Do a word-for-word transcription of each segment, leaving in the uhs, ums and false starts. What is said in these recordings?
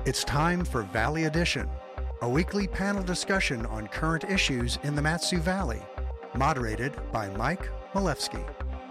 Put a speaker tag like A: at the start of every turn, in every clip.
A: It's time for Valley Edition, a weekly panel discussion on current issues in the Mat-Su Valley, moderated by Mike Malefsky.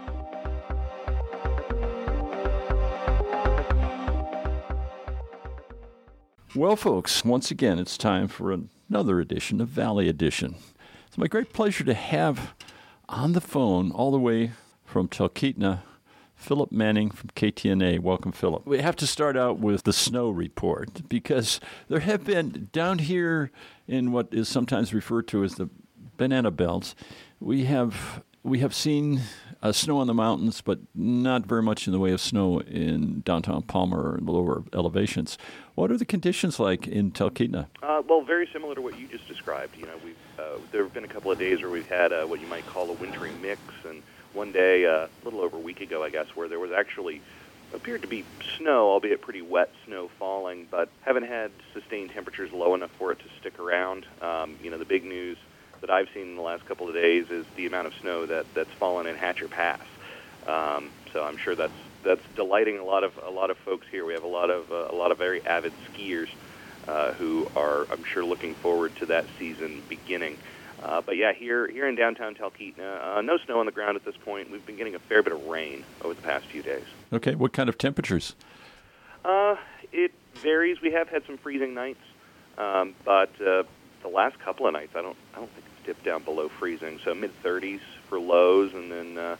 B: Well, folks, once again, it's time for another edition of Valley Edition. It's my great pleasure to have on the phone, all the way from Talkeetna, Philip Manning from K T N A. Welcome, Philip. We have to start out with the snow report, because there have been, down here in what is sometimes referred to as the banana belts, we have we have seen uh, snow on the mountains, but not very much in the way of snow in downtown Palmer or in the lower elevations. What are the conditions like in Talkeetna?
C: Uh, well, very similar to what you just described. You know, we've uh, there have been a couple of days where we've had uh, what you might call a wintry mix, and one day, uh, a little over a week ago, I guess, where there was actually appeared to be snow, albeit pretty wet snow falling, but haven't had sustained temperatures low enough for it to stick around. Um, you know, the big news that I've seen in the last couple of days is the amount of snow that, that's fallen in Hatcher Pass. Um, so I'm sure that's that's delighting a lot of a lot of folks here. We have a lot of uh, a lot of very avid skiers uh, who are, I'm sure, looking forward to that season beginning. Uh, but yeah, here here in downtown Talkeetna, uh, no snow on the ground at this point. We've been getting a fair bit of rain over the past few days.
B: Okay, what kind of temperatures?
C: Uh, it varies. We have had some freezing nights, um, but uh, the last couple of nights, I don't I don't think it's dipped down below freezing. So mid thirties for lows, and then uh,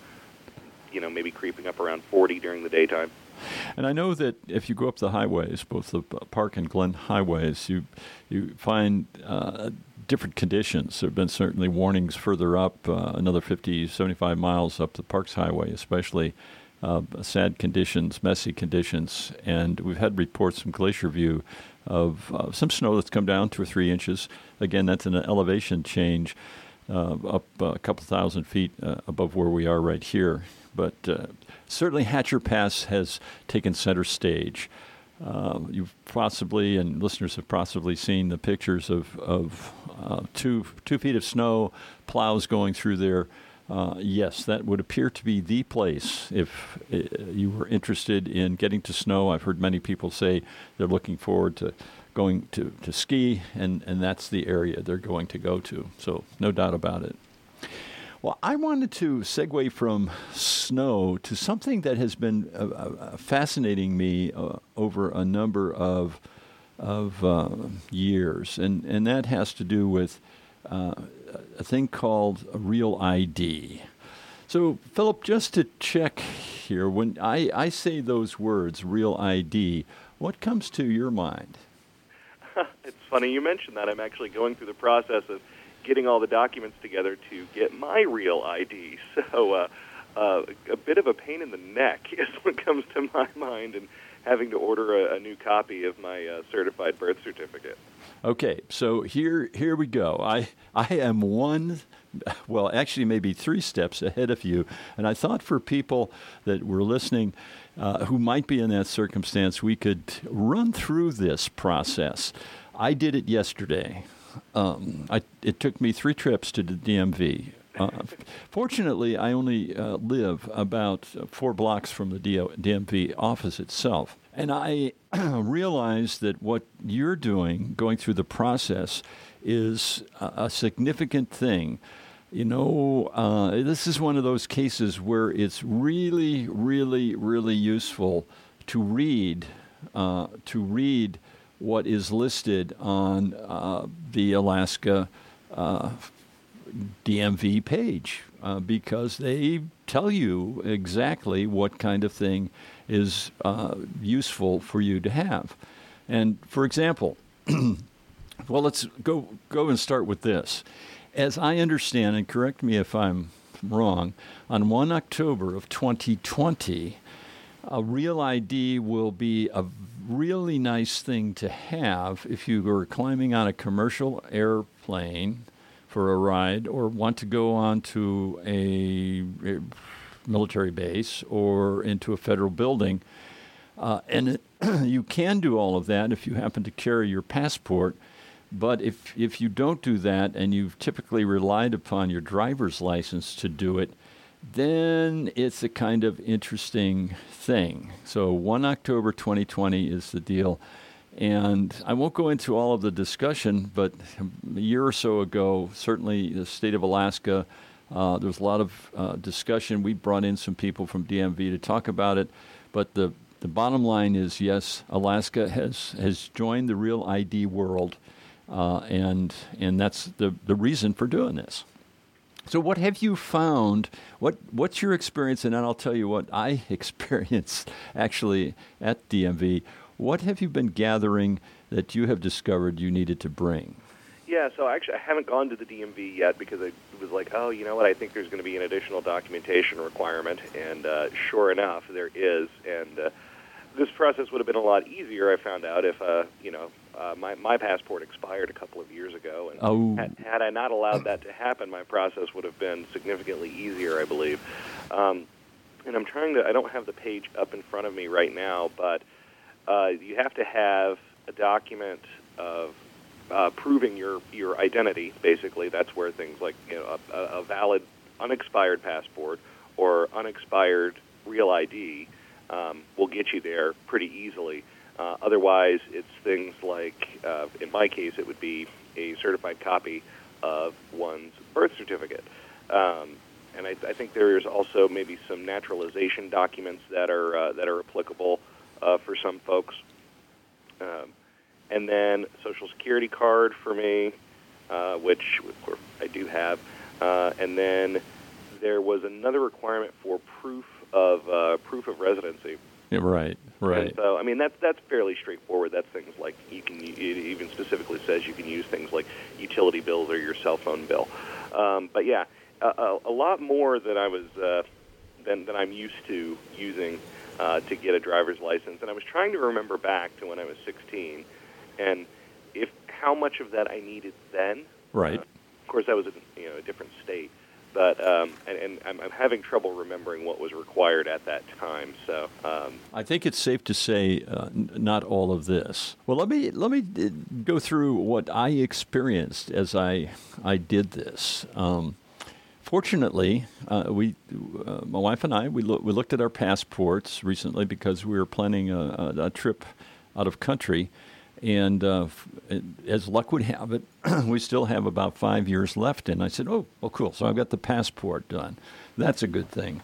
C: you know maybe creeping up around forty during the daytime.
B: And I know that if you go up the highways, both the Park and Glen highways, you you find uh, different conditions. There have been certainly warnings further up, uh, another fifty, seventy-five miles up the Parks Highway, especially uh, sad conditions, messy conditions. And we've had reports from Glacier View of uh, some snow that's come down two or three inches. Again, that's an elevation change uh, up a couple thousand feet uh, above where we are right here. But uh, certainly Hatcher Pass has taken center stage. Uh, you've possibly, and listeners have possibly seen the pictures of, of uh, two two feet of snow, plows going through there. Uh, yes, that would appear to be the place if uh, you were interested in getting to snow. I've heard many people say they're looking forward to going to, to ski, and, and that's the area they're going to go to. So no doubt about it. Well, I wanted to segue from snow to something that has been uh, uh, fascinating me uh, over a number of of uh, years, and, and that has to do with uh, a thing called a Real I D. So, Philip, just to check here, when I, I say those words, Real I D, what comes to your mind?
C: It's funny you mentioned that. I'm actually going through the process of getting all the documents together to get my Real I D. So uh, uh, a bit of a pain in the neck is what comes to my mind, and having to order a, a new copy of my uh, certified birth certificate.
B: Okay, so here here we go. I I am one, well, actually maybe three steps ahead of you, and I thought for people that were listening uh, who might be in that circumstance, we could run through this process. I did it yesterday. Um, I, it took me three trips to the D M V. Uh, fortunately, I only uh, live about four blocks from the D M V office itself. And I realized that what you're doing, going through the process, is a, a significant thing. You know, uh, this is one of those cases where it's really, really, really useful to read, uh, to read what is listed on uh, the Alaska uh, D M V page, uh, because they tell you exactly what kind of thing is uh, useful for you to have. And for example, well, let's go go and start with this. As I understand, and correct me if I'm wrong, on First of October of twenty twenty, a Real I D will be a really nice thing to have if you were climbing on a commercial airplane for a ride, or want to go on to a, a military base or into a federal building. Uh, and it, you can do all of that if you happen to carry your passport. But if if you don't do that, and you've typically relied upon your driver's license to do it, then it's a kind of interesting thing. So First of October twenty twenty is the deal. And I won't go into all of the discussion, but a year or so ago, certainly the state of Alaska, uh, there was a lot of uh, discussion. We brought in some people from D M V to talk about it. But the, the bottom line is, yes, Alaska has, has joined the Real I D world, uh, and and that's the, the reason for doing this. So what have you found? What What's your experience? And then I'll tell you what I experienced actually at D M V. What have you been gathering that you have discovered you needed to bring?
C: Yeah, so actually I haven't gone to the D M V yet because I was like, oh, you know what, I think there's going to be an additional documentation requirement, and uh, sure enough, there is. And uh, this process would have been a lot easier, I found out, if, uh, you know, uh, my, my passport expired a couple of years ago, and
B: oh.
C: had, had I not allowed that to happen, my process would have been significantly easier, I believe. Um, and I'm trying to, I don't have the page up in front of me right now, but uh, you have to have a document of Uh, proving your, your identity, basically. That's where things like, you know, a, a valid unexpired passport or unexpired Real I D um, will get you there pretty easily. Uh, otherwise, it's things like, uh, in my case, it would be a certified copy of one's birth certificate. Um, and I, I think there's also maybe some naturalization documents that are uh, that are applicable uh, for some folks. Um, And then Social Security card for me, uh, which of course I do have. Uh, and then there was another requirement for proof of uh, proof of residency.
B: Yeah, right, right.
C: And so, I mean, that's that's fairly straightforward. That's things like you can. It even specifically says you can use things like utility bills or your cell phone bill. Um, but yeah, a, a, a lot more than I was uh, than than I'm used to using uh, to get a driver's license. And I was trying to remember back to when I was sixteen. And if how much of that I needed then,
B: right?
C: Uh, of course, that was a, you know a different state, but um, and, and I'm, I'm having trouble remembering what was required at that time. So um,
B: I think it's safe to say uh, n- not all of this. Well, let me let me d- go through what I experienced as I I did this. Um, fortunately, uh, we uh, my wife and I we lo- we looked at our passports recently because we were planning a, a, a trip out of country. And uh, as luck would have it, we still have about five years left. And I said, oh, well, cool. So I've got the passport done. That's a good thing.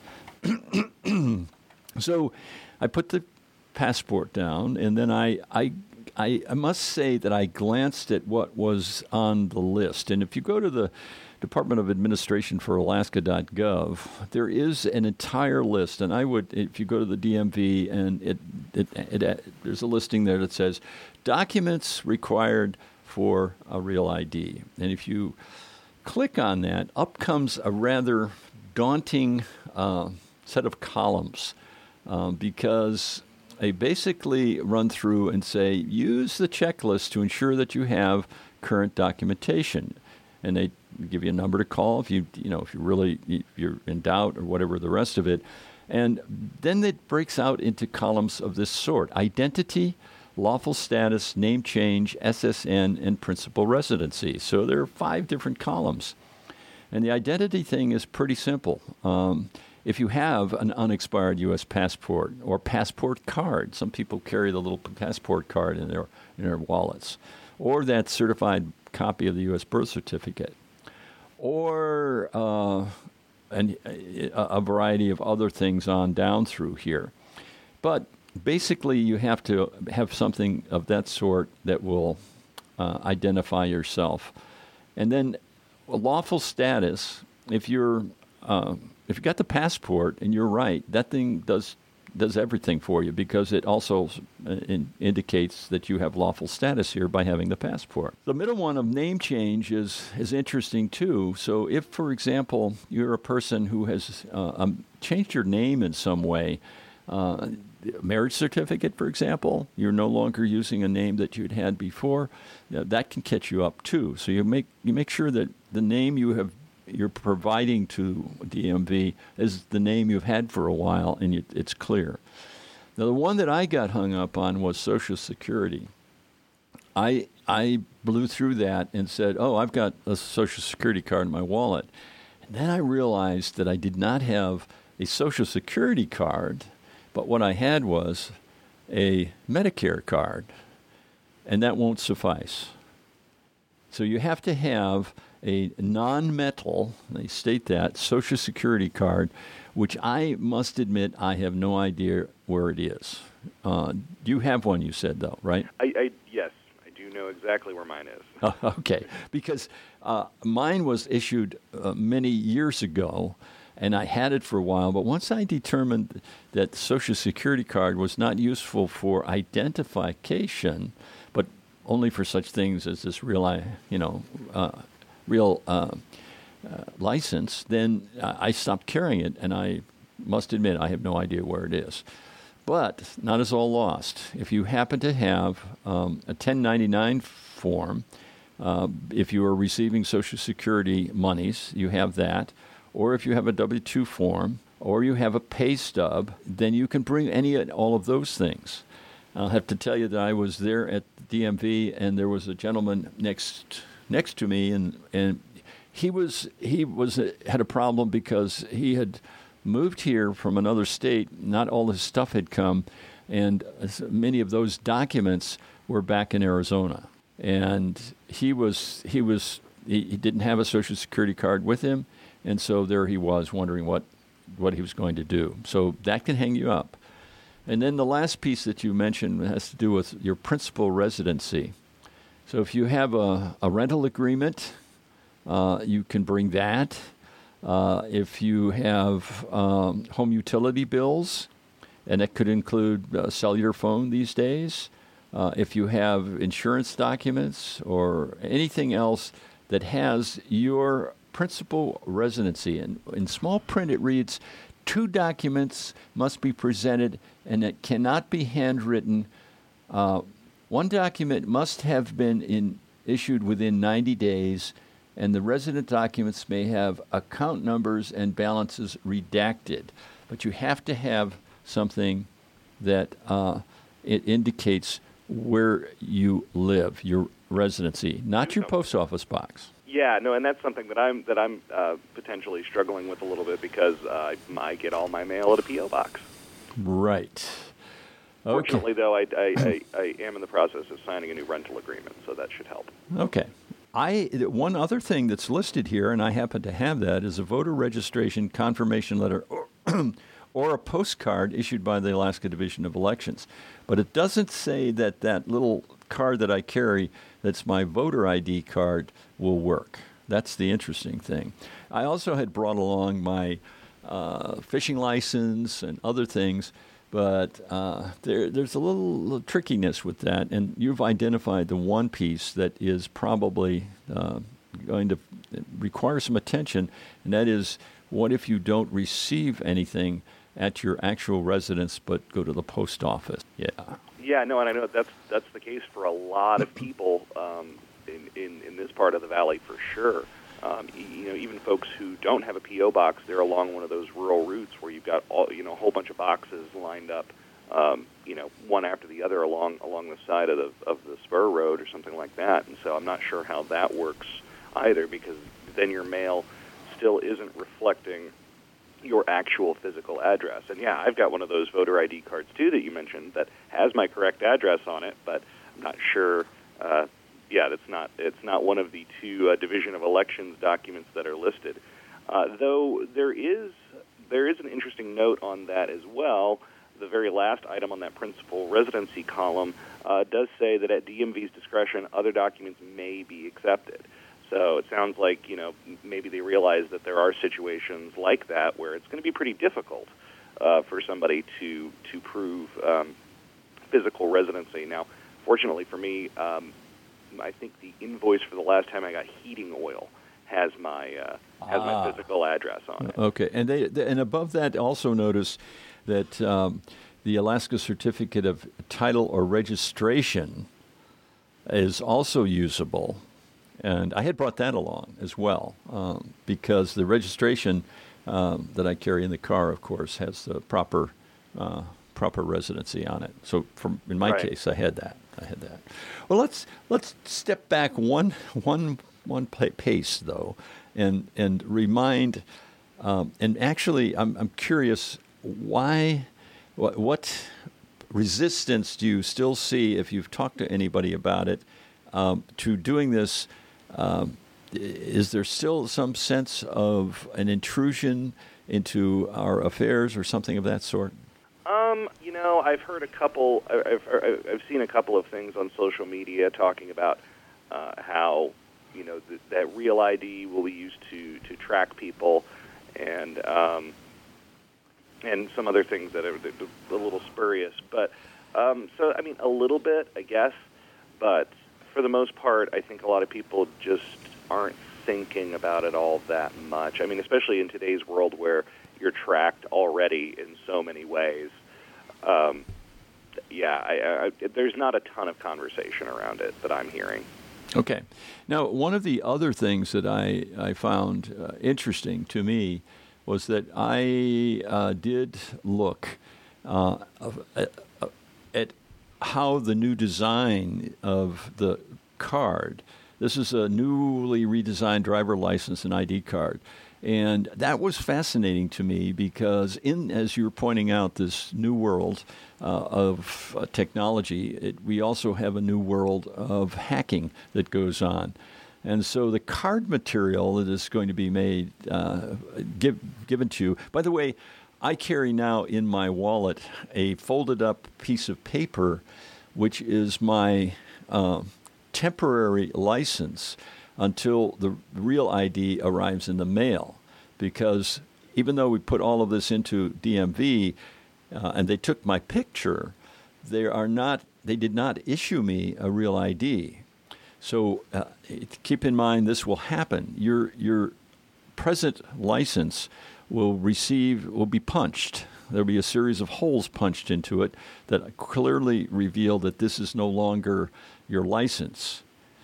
B: So I put the passport down, and then I, I, I, I must say that I glanced at what was on the list. And if you go to the Department of Administration for Alaska dot gov, there is an entire list, and I would, if you go to the D M V, and it, it, it, it there's a listing there that says documents required for a Real I D. And if you click on that, up comes a rather daunting uh, set of columns um, because they basically run through and say, use the checklist to ensure that you have current documentation. And they give you a number to call if you you know if you really if you're in doubt or whatever the rest of it, and then it breaks out into columns of this sort: identity, lawful status, name change, S S N, and principal residency. So there are five different columns, and the identity thing is pretty simple. Um, if you have an unexpired U S passport or passport card, some people carry the little passport card in their in their wallets, or that certified copy of the U S birth certificate, or uh, an, a, a variety of other things on down through here. But basically, you have to have something of that sort that will uh, identify yourself. And then a lawful status, if you're uh, if you got the passport and you're right, that thing does does everything for you because it also in, indicates that you have lawful status here by having the passport. The middle one of name change is is interesting too. So if, for example, you're a person who has uh, um, changed your name in some way, uh, marriage certificate, for example, you're no longer using a name that you'd had before, you know, that can catch you up too. So you make you make sure that the name you have you're providing to D M V is the name you've had for a while, and you, it's clear. Now, the one that I got hung up on was Social Security. I I blew through that and said, oh, I've got a Social Security card in my wallet. And then I realized that I did not have a Social Security card, but what I had was a Medicare card. and that won't suffice. So you have to have a non-metal, they state that, Social Security card, which I must admit I have no idea where it is. Uh, you have one, you said, though, right?
C: I, I yes, I do know exactly where mine is.
B: Uh, okay, because uh, mine was issued uh, many years ago, and I had it for a while. But once I determined that the Social Security card was not useful for identification, but only for such things as this real, you know, uh, real uh, uh, license, then I stopped carrying it, and I must admit I have no idea where it is. But not as all lost. If you happen to have um, a ten ninety-nine form, uh, if you are receiving Social Security monies, you have that. Or if you have a W two form, or you have a pay stub, then you can bring any and all of those things. I'll have to tell you that I was there at the D M V, and there was a gentleman next next to me, and and he was he was had a problem because he had moved here from another state. Not all his stuff had come, and many of those documents were back in Arizona. And he was he was he, he didn't have a Social Security card with him, and so there he was wondering what what he was going to do. So that can hang you up. And then the last piece that you mentioned has to do with your principal residency. So if you have a, a rental agreement, uh, you can bring that. Uh, if you have um, home utility bills, and that could include uh, cellular phone these days, uh, if you have insurance documents or anything else that has your principal residency. And in small print it reads, two documents must be presented and it cannot be handwritten. Uh, one document must have been in, issued within ninety days, and the resident documents may have account numbers and balances redacted. But you have to have something that uh, it indicates where you live, your residency, not your post office box.
C: Yeah, no, and that's something that I'm that I'm uh, potentially struggling with a little bit because uh, I get all my mail at a P O box.
B: Right. Okay.
C: Fortunately, though, I, I, I, I am in the process of signing a new rental agreement, so that should help.
B: Okay. I one other thing that's listed here, and I happen to have that, is a voter registration confirmation letter or, or a postcard issued by the Alaska Division of Elections. But it doesn't say that that little card that I carry that's my voter I D card will work. That's the interesting thing. I also had brought along my uh, fishing license and other things, but uh, there, there's a little, little trickiness with that, and you've identified the one piece that is probably uh, going to require some attention, and that is, what if you don't receive anything at your actual residence but go to the post office? Yeah.
C: Yeah, no, and I know that's that's the case for a lot of people um, in, in, in this part of the valley for sure. Um, you know, even folks who don't have a P O box, they're along one of those rural routes where you've got all, you know, a whole bunch of boxes lined up, um, you know, one after the other along along the side of the of the spur road or something like that. And so I'm not sure how that works either, because then your mail still isn't reflecting your actual physical address. And yeah, I've got one of those voter I D cards too that you mentioned that has my correct address on it, but I'm not sure. Uh, yeah, it's not it's not one of the two uh, Division of Elections documents that are listed. Uh, though there is there is an interesting note on that as well. The very last item on that principal residency column uh, does say that at D M V's discretion, other documents may be accepted. So it sounds like, you know, maybe they realize that there are situations like that where it's going to be pretty difficult uh, for somebody to to prove um, physical residency. Now, fortunately for me, um, I think the invoice for the last time I got heating oil has my uh, has
B: ah.
C: my physical address on it.
B: Okay, and they, they and above that, also notice that um, the Alaska Certificate of Title or Registration is also usable. And I had brought that along as well, um, because the registration um, that I carry in the car, of course, has the proper uh, proper residency on it. So, from in my
C: right.
B: case, I had that. I had that. Well, let's let's step back one one one pace though, and and remind. Um, and actually, I'm I'm curious why, what, what resistance do you still see, if you've talked to anybody about it, um, to doing this? Um, is there still some sense of an intrusion into our affairs or something of that sort?
C: Um, you know, I've heard a couple, I've, I've seen a couple of things on social media talking about uh, how, you know, th- that Real I D will be used to, to track people, and um, and some other things that are a little spurious. But, um, so, I mean, a little bit, I guess, but for the most part, I think a lot of people just aren't thinking about it all that much. I mean, especially in today's world where you're tracked already in so many ways. Um, yeah, I, I, there's not a ton of conversation around it that I'm hearing.
B: Okay. Now, one of the other things that I, I found uh, interesting to me was that I uh, did look uh, at, at how the new design of the card, this is a newly redesigned driver license and I D card. And that was fascinating to me because in, as you were pointing out, this new world uh, of uh, technology, it, we also have a new world of hacking that goes on. And so the card material that is going to be made, uh, give, given to you, by the way, I carry now in my wallet a folded up piece of paper, which is my uh, temporary license until the real I D arrives in the mail. Because even though we put all of this into D M V uh, and they took my picture, they are not, they did not issue me a real I D. So uh, keep in mind this will happen. Your your present license will receive, will be punched. There will be a series of holes punched into it that clearly reveal that this is no longer your license,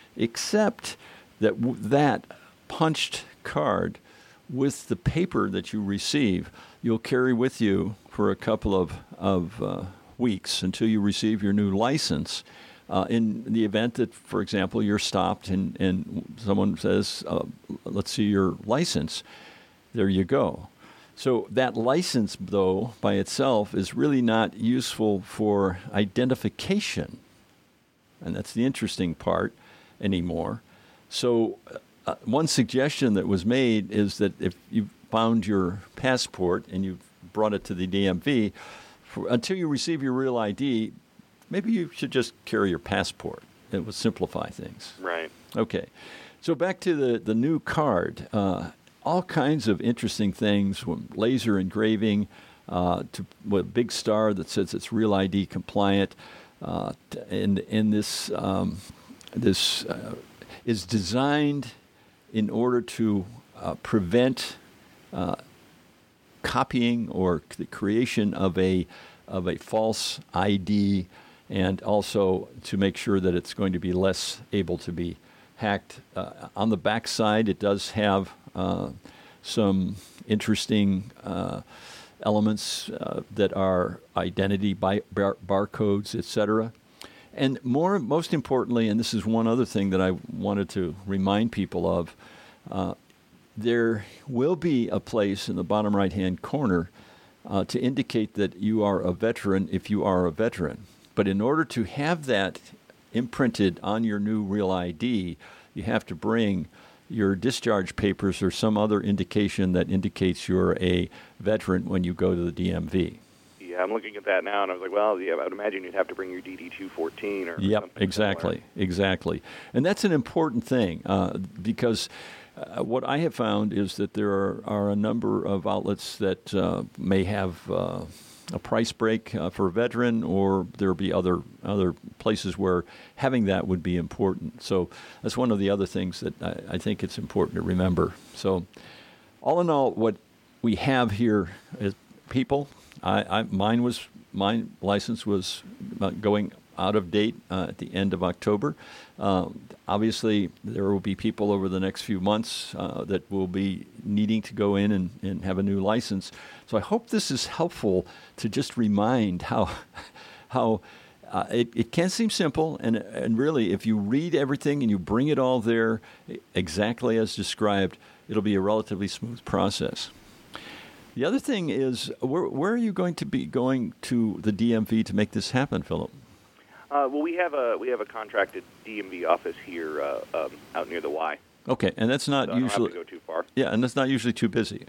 B: except that w- that punched card with the paper that you receive, you'll carry with you for a couple of, of uh, weeks until you receive your new license. Uh, in the event that, for example, you're stopped and, and someone says, uh, let's see your license, there you go. So that license, though, by itself is really not useful for identification. And that's the interesting part anymore. So uh, one suggestion that was made is that if you found your passport and you brought it to the D M V, for, until you receive your real I D, maybe you should just carry your passport. It would simplify things.
C: Right.
B: Okay. So back to the, the new card. Uh, all kinds of interesting things, from laser engraving uh, to a big star that says it's real I D compliant. Uh, and, and this, um, this uh, is designed in order to uh, prevent uh, copying or the creation of a of a false I D, and also to make sure that it's going to be less able to be hacked. Uh, on the back side, it does have uh, some interesting uh, elements uh, that are identity by bar- barcodes, et cetera. And more, most importantly, and this is one other thing that I wanted to remind people of, uh, there will be a place in the bottom right-hand corner uh, to indicate that you are a veteran if you are a veteran. But in order to have that imprinted on your new real I D, you have to bring your discharge papers or some other indication that indicates you're a veteran when you go to the D M V.
C: Yeah, I'm looking at that now, and I was like, well, yeah, I would imagine you'd have to bring your D D two fourteen or
B: yep,
C: something.
B: exactly,
C: similar.
B: exactly. And that's an important thing uh, because uh, what I have found is that there are, are a number of outlets that uh, may have uh, a price break uh, for a veteran, or there'll be other other places where having that would be important. So that's one of the other things that I, I think it's important to remember. So all in all, what we have here is people. I, I mine was my license was going out of date uh, at the end of October. Uh, obviously, there will be people over the next few months uh, that will be needing to go in and, and have a new license. So I hope this is helpful to just remind how how uh, it, it can seem simple, and and really, if you read everything and you bring it all there exactly as described, it'll be a relatively smooth process. The other thing is, where, where are you going to be going to the D M V to make this happen, Philip?
C: Uh, well, we have a we have a contracted D M V office here uh, um, out near the Y.
B: Okay, and that's not
C: so
B: usually.
C: I don't have to go too far.
B: Yeah, and that's not usually too busy.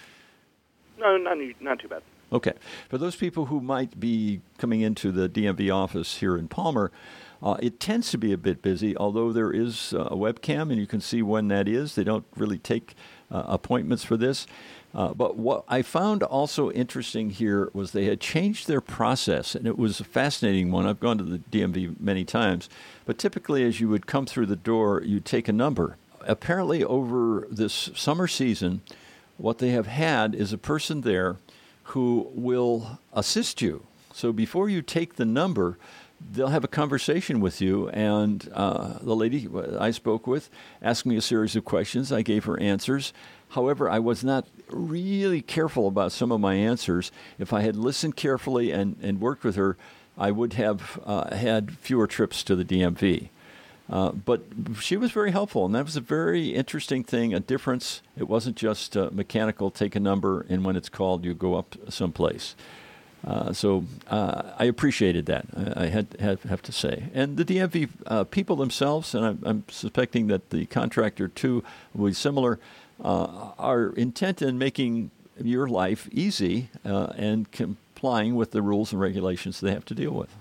C: No, not not too bad.
B: Okay, for those people who might be coming into the D M V office here in Palmer, uh, it tends to be a bit busy. Although there is uh, a webcam, and you can see when that is. They don't really take uh, appointments for this. Uh, but what I found also interesting here was they had changed their process, and it was a fascinating one. I've gone to the D M V many times, but typically as you would come through the door, you'd take a number. Apparently over this summer season, what they have had is a person there who will assist you. So before you take the number, they'll have a conversation with you, and uh, the lady I spoke with asked me a series of questions. I gave her answers. However, I was not really careful about some of my answers. If I had listened carefully and, and worked with her, I would have uh, had fewer trips to the D M V. Uh, but she was very helpful, and that was a very interesting thing, a difference. It wasn't just uh, mechanical, take a number, and when it's called, you go up someplace. Uh, so uh, I appreciated that, I, I had, had have to say. And the D M V uh, people themselves, and I'm, I'm suspecting that the contractor too will be similar, uh, are intent in making your life easy uh, and complying with the rules and regulations they have to deal with.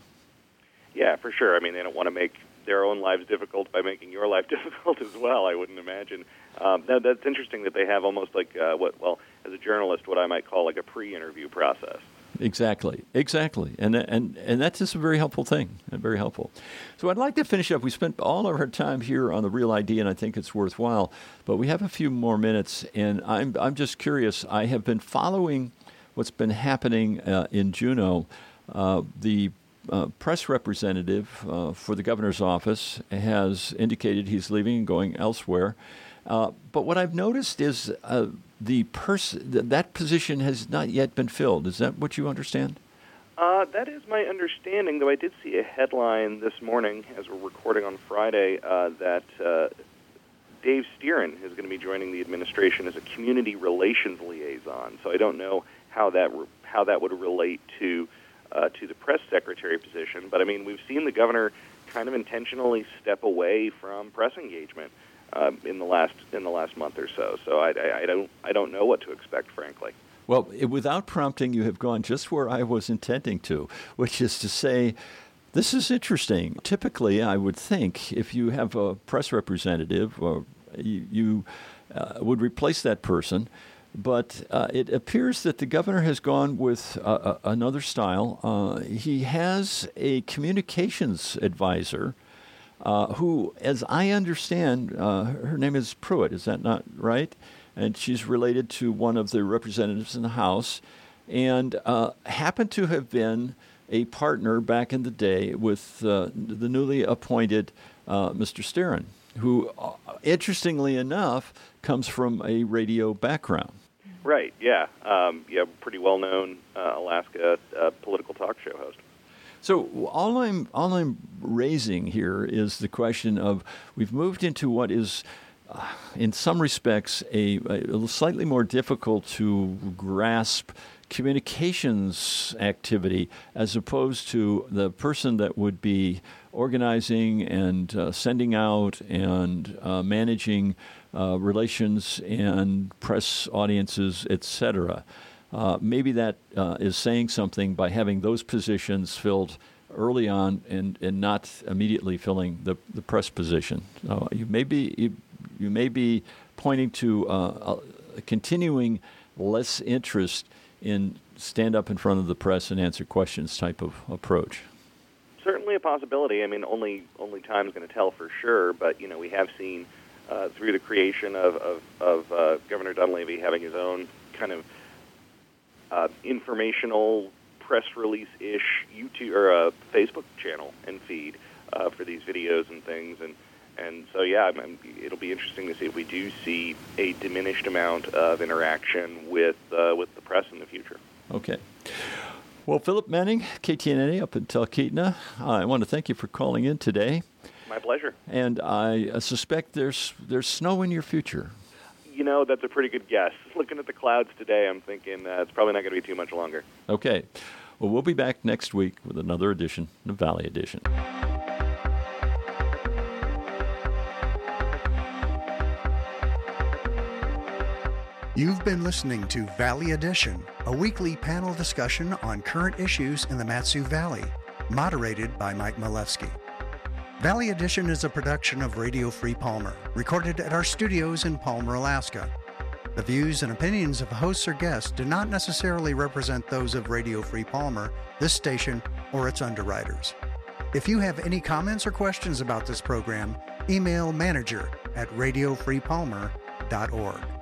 C: Yeah, for sure. I mean, they don't want to make their own lives difficult by making your life difficult as well, I wouldn't imagine. Um, that, that's interesting that they have almost like uh, what, well, as a journalist, what I might call like a pre-interview process.
B: Exactly, exactly. And and and that's just a very helpful thing, and very helpful. So I'd like to finish up. We spent all of our time here on the Real I D, and I think it's worthwhile, but we have a few more minutes, and I'm I'm just curious. I have been following what's been happening uh, in Juneau. Uh, the uh, press representative uh, for the governor's office has indicated he's leaving and going elsewhere. Uh, but what I've noticed is uh, the pers- th- that position has not yet been filled. Is that what you understand?
C: Uh, that is my understanding, though I did see a headline this morning as we're recording on Friday uh, that uh, Dave Steeren is going to be joining the administration as a community relations liaison. So I don't know how that re- how that would relate to uh, to the press secretary position. But I mean, we've seen the governor kind of intentionally step away from press engagement Uh, in the last in the last month or so, so I, I, I don't I don't know what to expect, frankly.
B: Well, it, without prompting, you have gone just where I was intending to, which is to say, this is interesting. Typically, I would think if you have a press representative, or you, you uh, would replace that person, but uh, it appears that the governor has gone with uh, uh, another style. Uh, he has a communications advisor. Uh, who, as I understand, uh, her name is Pruitt, is that not right? And she's related to one of the representatives in the House, and uh, happened to have been a partner back in the day with uh, the newly appointed uh, Mister Steeren, who, uh, interestingly enough, comes from a radio background.
C: Right, yeah. Um, yeah, pretty well-known uh, Alaska uh, political talk show host.
B: So all I'm all I'm raising here is the question of we've moved into what is, uh, in some respects, a, a slightly more difficult to grasp communications activity as opposed to the person that would be organizing and uh, sending out and uh, managing uh, relations and press audiences, et cetera. Uh, maybe that uh, is saying something by having those positions filled early on and, and not immediately filling the, the press position. So you may be you, you may be pointing to uh, a continuing less interest in stand up in front of the press and answer questions type of approach.
C: Certainly a possibility. I mean, only only time's going to tell for sure. But you know, we have seen uh, through the creation of of, of uh, Governor Dunleavy having his own kind of Uh, informational press release-ish YouTube or uh, Facebook channel and feed uh, for these videos and things, and and so yeah, I mean, it'll be interesting to see if we do see a diminished amount of interaction with uh, with the press in the future.
B: Okay. Well, Philip Manning, K T N A up in Talkeetna, uh, I want to thank you for calling in today.
C: My pleasure.
B: And I uh, suspect there's there's snow in your future.
C: you know, that's a pretty good guess. Looking at the clouds today, I'm thinking uh, it's probably not going to be too much longer.
B: Okay. Well, we'll be back next week with another edition of Valley Edition.
A: You've been listening to Valley Edition, a weekly panel discussion on current issues in the Mat-Su Valley, moderated by Mike Milewski. Valley Edition is a production of Radio Free Palmer, recorded at our studios in Palmer, Alaska. The views and opinions of hosts or guests do not necessarily represent those of Radio Free Palmer, this station, or its underwriters. If you have any comments or questions about this program, email manager at radio free palmer dot org.